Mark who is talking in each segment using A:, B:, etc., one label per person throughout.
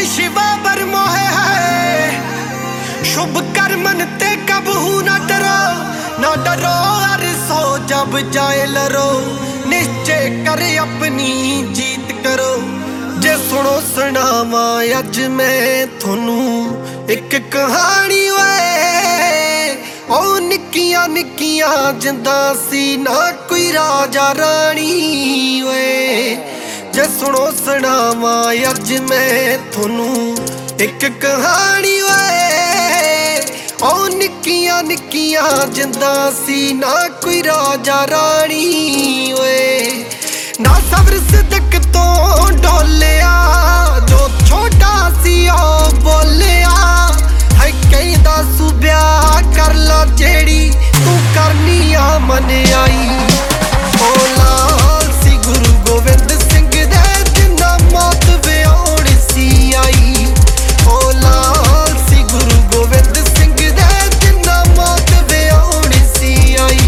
A: शिवा बर मोहे है शुभ कर्मन ते कबहू न डरो अर सो जब जाए लरो निश्चय कर अपनी जीत करो। जे सुनो सुनावा अज मैं थोनू एक कहानी वे ओ निक्कियां निक्कियां जिंदा सी ना कोई राजा रानी वे। जे सुनो सुनावा अज मैं थोनू एक कहानी वे ओ निक्कियां निक्कियां जिंदा सी ना कोई राजा रानी वे। ना सबर सिदक तो डोलिया जो छोटा सी ओ बोलिया है कहदा सुब्या कर ला जेड़ी तू करनी आ मन आई। ओ लाल सी गुरु गोविंद सिंह दे जिन्ना मौत व्याउण सी आई। ओ लाल सी गुरु गोविंद सिंह दे जिन्ना मौत व्याउण सी आई।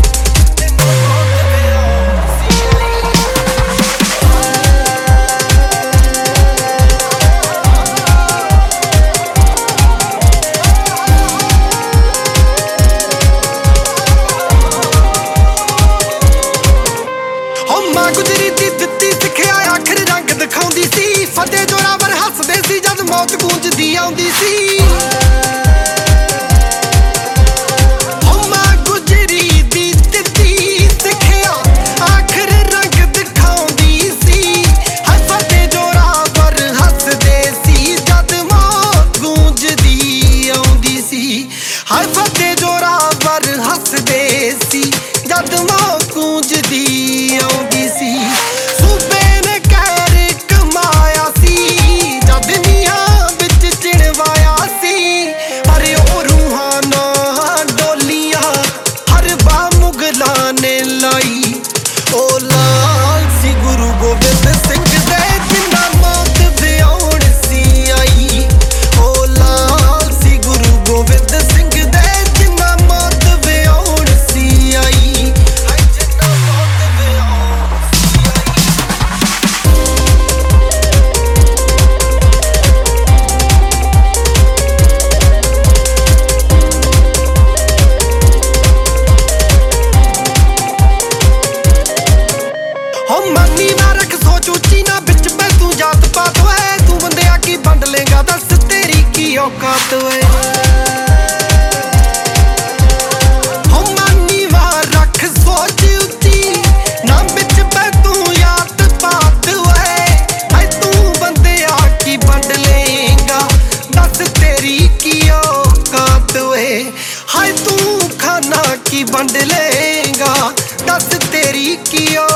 A: गुजरी दी दित्ती सिखिया आखिर रंग दिखाउंदी सी फतेह जोरावर हसदे सी जद मौत गूंजदी आउंदी सी। गुजरी दी दित्ती सिखिया आखिर रंग दिखाउंदी सी फतेह जोरावर हसदे सी जद मौत गूंजदी आउंदी सी। हाय फतेह जोरावर हसदे सी जद मौत गूंजदी आउंदी सी। सूबे ने कहर कमाया सी जद नीहां विच चिणवाया सी। अरे ओ रूहाना डोलियां हर बा मुगलां ने लाई। ओ लाल सी गुरु गोबिंद सिंह दे जिन्ना मौत व्याउण सी आई। ओ लाल सी गुरु गोबिंद सिंह दे जिन्ना मौत व्याउण सी आई। मनी ना रख सोच उची ना बिच पे तू जात पात है तू बंदिया की बंड लेगा दस तेरी की औकात है। मनी ना रख सोच उची ना बिच पे तू जात पात है तू बंदिया की बंड लेगा दस तेरी की औकात है। हाय तू खाना की बंड लेगा दस तेरी की